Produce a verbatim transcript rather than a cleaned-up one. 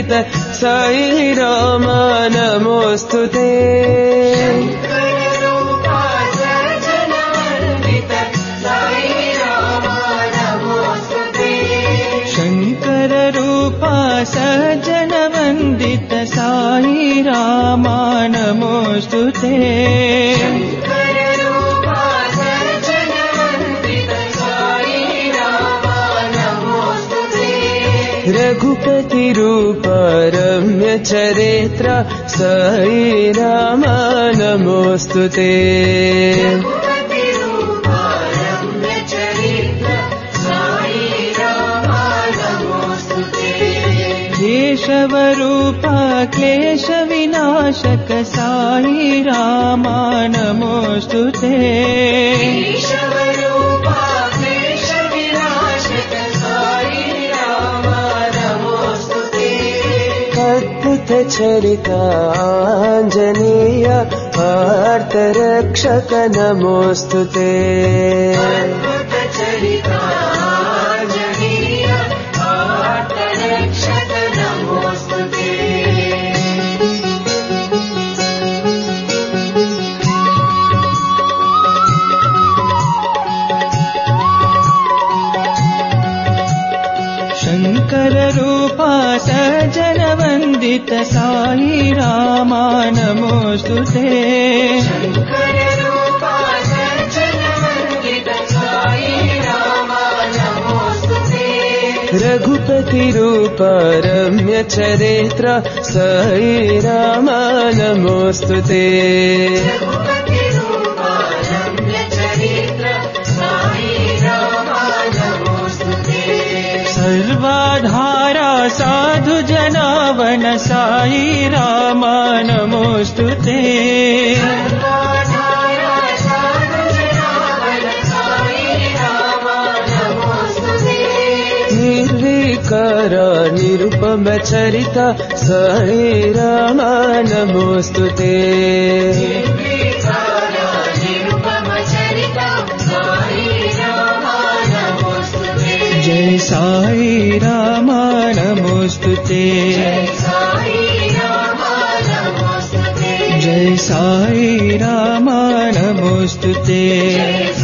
जनवन्दित साई राम नमोस्तुते शंकर रूपा सज्जन वंदित साई राम नमोस्तुते रघुपति रूप रम्य चरित्र साई राम नमोस्तुते केशव रूप क्लेश विनाशक साई राम नमोस्तुते अद्भुत चरिता आंजनेय आर्तरक्षक नमोस्तुते शंकर रूपा सज्जन वंदित साई राम नमोस्तुते रघुपति रूप रम्य चरित्र साई राम नमोस्तुते सर्वाधारा साधु जनावन साई राम नमोस्तुते निर्विकार निरुपम चरिता साई राम नमोस्तुते जय साई राम नमोस्तुते जय साई राम नमोस्तुते